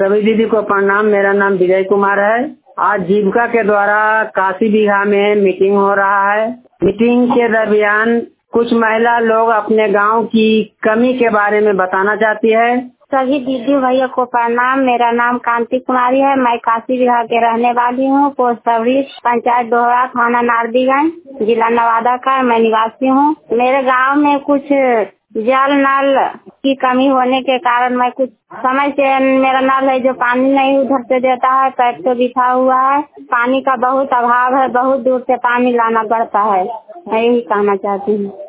सभी दीदी को प्रणाम। मेरा नाम विजय कुमार है। आज जीविका के द्वारा काशी बिगहा में मीटिंग हो रहा है। मीटिंग के दरमियान कुछ महिला लोग अपने गांव की कमी के बारे में बताना चाहती है। सभी दीदी भैया को प्रणाम। मेरा नाम कांति कुमारी है। मैं काशी बिगहा के रहने वाली हूँ। पोस्ट सबरी, पंचायत दोहरा, थाना नारदीगंज, जिला नवादा का मैं निवासी हूँ। मेरे गांव में कुछ जल नल की कमी होने के कारण मैं कुछ समय से मेरा नल है जो पानी नहीं उधर से देता है, पैप तो बिछा हुआ है। पानी का बहुत अभाव है, बहुत दूर से पानी लाना पड़ता है। मैं यही कहना चाहती हूँ।